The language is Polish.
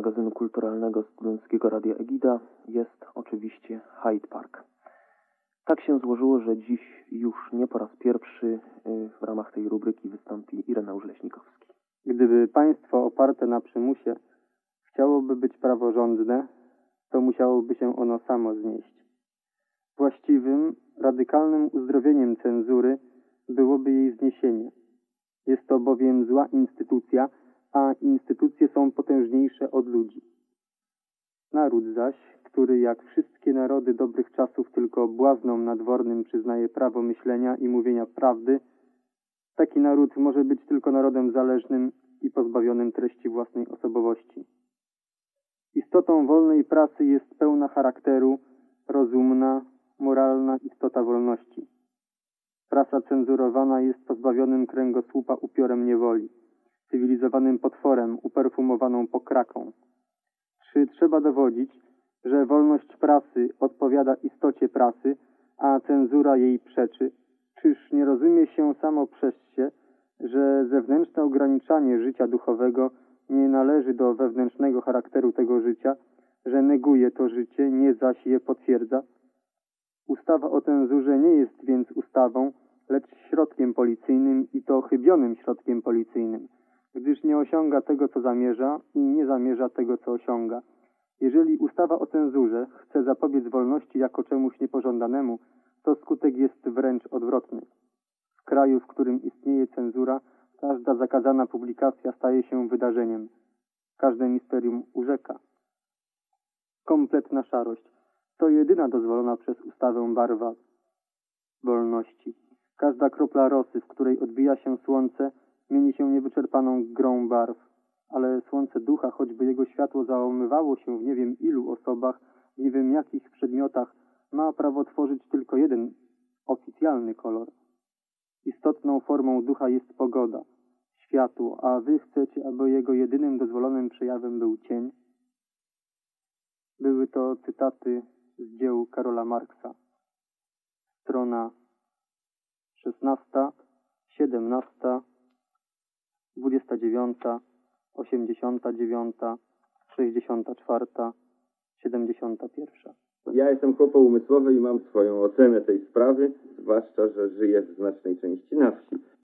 magazynu kulturalnego Studenckiego Radia Egida jest oczywiście Hyde Park. Tak się złożyło, że dziś już nie po raz pierwszy w ramach tej rubryki wystąpi Ireneusz Leśnikowski. Gdyby państwo oparte na przymusie chciałoby być praworządne, to musiałoby się ono samo znieść. Właściwym, radykalnym uzdrowieniem cenzury byłoby jej zniesienie. Jest to bowiem zła instytucja, a instytucje są potężniejsze od ludzi. Naród zaś, który jak wszystkie narody dobrych czasów tylko błaznom nadwornym przyznaje prawo myślenia i mówienia prawdy, taki naród może być tylko narodem zależnym i pozbawionym treści własnej osobowości. Istotą wolnej prasy jest pełna charakteru, rozumna, moralna istota wolności. Prasa cenzurowana jest pozbawionym kręgosłupa upiorem niewoli, cywilizowanym potworem uperfumowaną pokraką. Czy trzeba dowodzić, że wolność prasy odpowiada istocie prasy, a cenzura jej przeczy? Czyż nie rozumie się samo przez się, że zewnętrzne ograniczanie życia duchowego nie należy do wewnętrznego charakteru tego życia, że neguje to życie, nie zaś je potwierdza? Ustawa o cenzurze nie jest więc ustawą, lecz środkiem policyjnym i to chybionym środkiem policyjnym, gdyż nie osiąga tego, co zamierza i nie zamierza tego, co osiąga. Jeżeli ustawa o cenzurze chce zapobiec wolności jako czemuś niepożądanemu, to skutek jest wręcz odwrotny. W kraju, w którym istnieje cenzura, każda zakazana publikacja staje się wydarzeniem. Każde misterium urzeka. Kompletna szarość to jedyna dozwolona przez ustawę barwa wolności. Każda kropla rosy, w której odbija się słońce, mieni się niewyczerpaną grą barw. Ale słońce ducha, choćby jego światło załamywało się w nie wiem ilu osobach, w nie wiem jakich przedmiotach, ma prawo tworzyć tylko jeden, oficjalny kolor. Istotną formą ducha jest pogoda, światło, a wy chcecie, aby jego jedynym dozwolonym przejawem był cień? Były to cytaty z dzieł Karola Marksa. Strona 16, 17, 29, 89, 64, 71. Ja jestem chłopo umysłowy i mam swoją ocenę tej sprawy, zwłaszcza, że żyję w znacznej części na wsi.